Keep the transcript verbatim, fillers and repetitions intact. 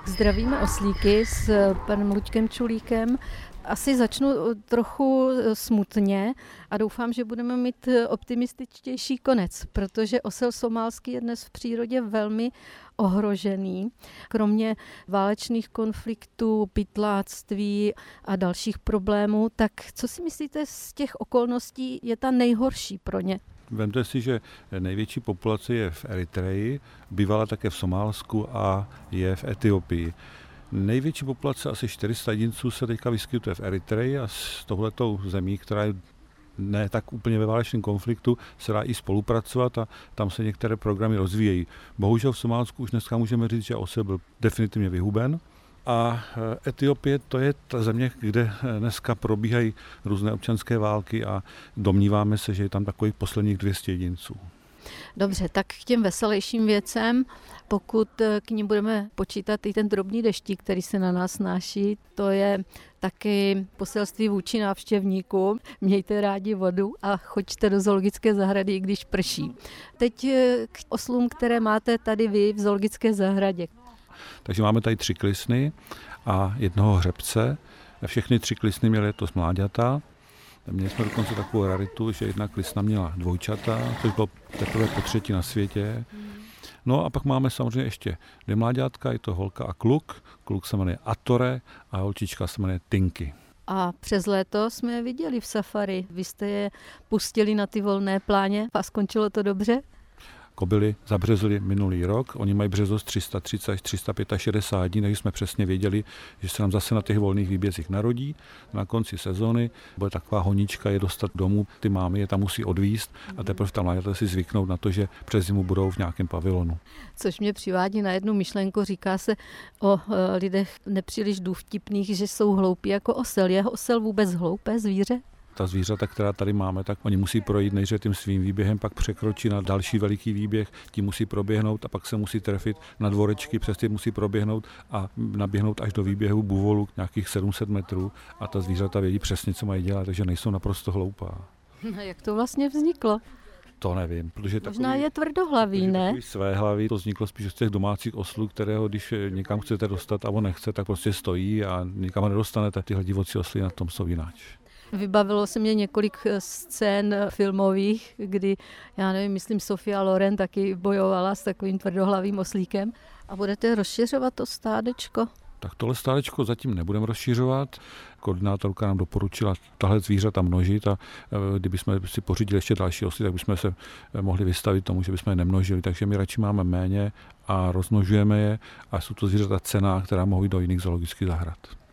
Zdravíme oslíky s panem Luďkem Čulíkem. Asi začnu trochu smutně a doufám, že budeme mít optimističtější konec, protože osel somálský je dnes v přírodě velmi ohrožený. Kromě válečných konfliktů, pytláctví a dalších problémů, tak co si myslíte z těch okolností je ta nejhorší pro ně? Vemte si, že největší populace je v Eritreji, bývala také v Somálsku a je v Etiopii. Největší populace, asi čtyři sta jedinců, se teďka vyskytuje v Eritreji a s touhletou zemí, která je ne tak úplně ve válečném konfliktu, se dá i spolupracovat a tam se některé programy rozvíjejí. Bohužel v Somálsku už dneska můžeme říct, že osel byl definitivně vyhuben. A Etiopie to je ta země, kde dneska probíhají různé občanské války a domníváme se, že je tam takových posledních dvě stě jedinců. Dobře, tak k těm veselějším věcem, pokud k nim budeme počítat i ten drobný deštík, který se na nás náší, to je taky poselství vůči návštěvníkům. Mějte rádi vodu a choďte do zoologické zahrady, i když prší. Teď k oslům, které máte tady vy v zoologické zahradě. Takže máme tady tři klisny a jednoho hřebce. Všechny tři klisny měly letos mláďata. Měli jsme dokonce takovou raritu, že jedna klisna měla dvojčata, což bylo teprve po třetí na světě. No a pak máme samozřejmě ještě dvě mláďátka, je to holka a kluk. Kluk se jmenuje Atore a holčička se jmenuje Tinky. A přes léto jsme je viděli v safari. Vy jste je pustili na ty volné pláně a skončilo to dobře? Kobily zabřezly minulý rok, oni mají březost tři sta třicet až tři sta šedesát pět dní, takže jsme přesně věděli, že se nám zase na těch volných výbězích narodí. Na konci sezóny bude taková honička je dostat domů, ty mámy je tam musí odvízt a teprve tam mláďata si zvyknout na to, že přes zimu budou v nějakém pavilonu. Což mě přivádí na jednu myšlenku, říká se o lidech nepříliš důvtipných, že jsou hloupí jako osel. Je osel vůbec hloupé zvíře? Ta zvířata, která tady máme, tak oni musí projít nejdřív tím svým výběhem, pak překročí na další veliký výběh, tím musí proběhnout a pak se musí trefit na dvorečky, přes ty musí proběhnout a naběhnout až do výběhu buvolu nějakých sedm set metrů a ta zvířata vědí přesně, co mají dělat, takže nejsou naprosto hloupá. No, jak to vlastně vzniklo? To nevím, protože možná takový, je tvrdohlavý, ne? Své hlavy, to vzniklo spíš z těch domácích oslů, kterého když někam chcete dostat a on nechce, tak prostě stojí a nikam ho nedostanete. Tyhle divocí osly na tom jsou jináč. Vybavilo se mě několik scén filmových, kdy, já nevím, myslím, Sophia Loren taky bojovala s takovým tvrdohlavým oslíkem. A budete rozšiřovat to stádečko? Tak tohle stádečko zatím nebudeme rozšiřovat. Koordinátorka nám doporučila tahle zvířata množit a kdybychom si pořídili ještě další osly, tak bychom se mohli vystavit tomu, že bychom je nemnožili. Takže my radši máme méně a rozmnožujeme je a jsou to zvířata cenná, která mohou jít do jiných zoologických zahrad.